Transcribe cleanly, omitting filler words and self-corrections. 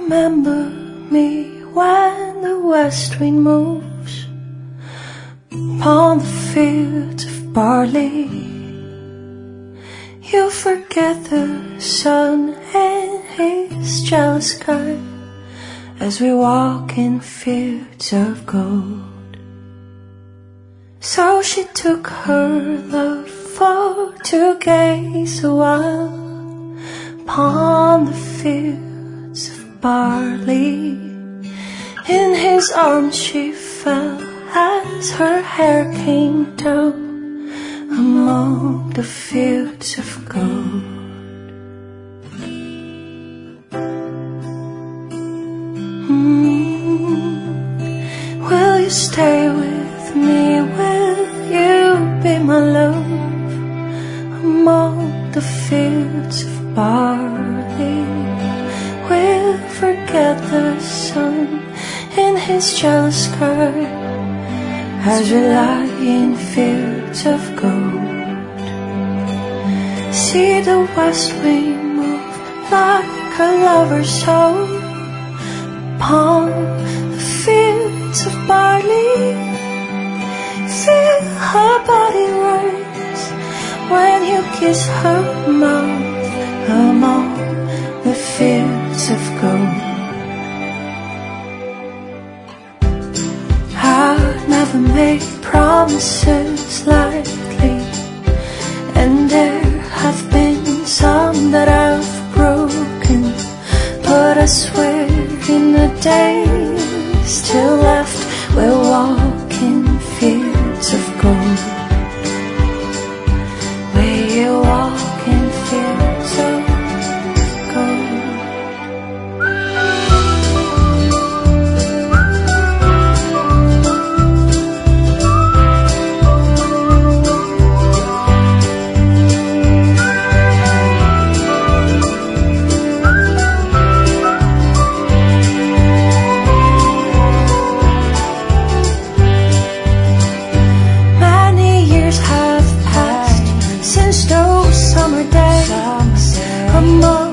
remember me when the west wind moves upon the fields of barley? You forget the sun and his jealous sky as we walk in fields of gold. So she took her love for to gaze a while upon the fields of barley. In his arms she fell as her hair came down among the fields of gold. Will you stay with me? Will you be my love among the fields of barley? We'll forget the sun in his jealous sky as we lie in fields of gold. See the west wind move like a lover's soul upon the fields of barley. Feel her body rise when you kiss her mouth among the fields of gold. I never make promises lightly, and there have been some that I've broken, but I swear in the days still left we'll walk in fields of gold. We'll walk in fields of gold. Since those summer days among